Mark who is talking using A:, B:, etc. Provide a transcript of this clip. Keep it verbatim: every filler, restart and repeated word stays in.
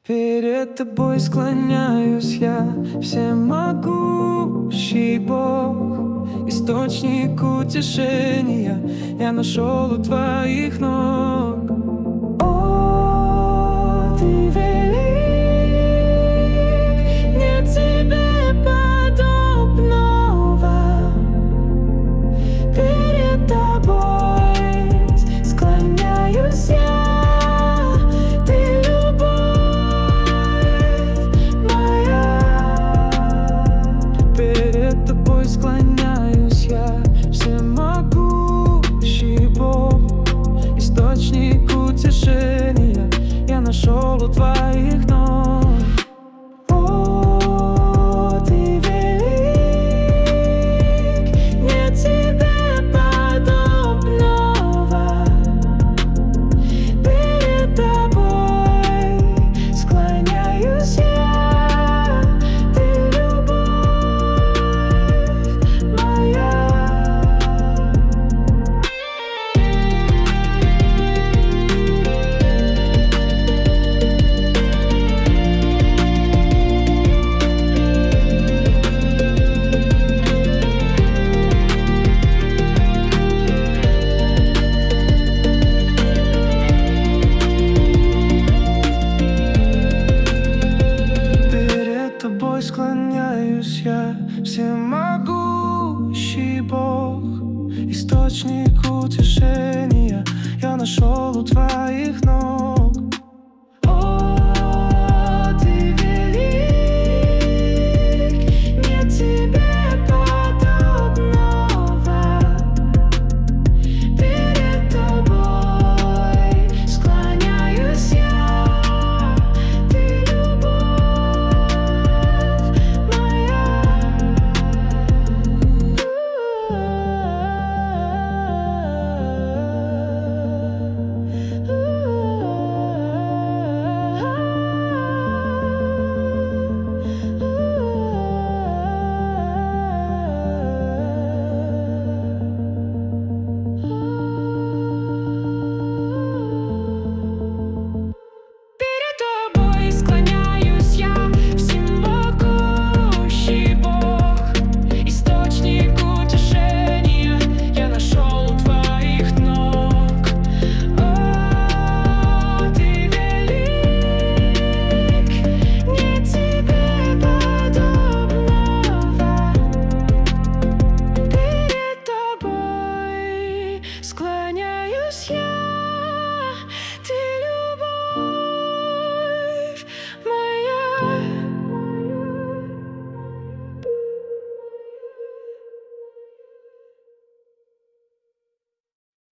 A: Перед тобой склоняюсь я, всемогущий Бог, источник утешения я нашел у твоих ног. О, ты велик, нет тебе подобного. Перед тобой склоняюсь я. Склоняюсь я, всемогущий Бог, источник утешения я нашел у твоих ног.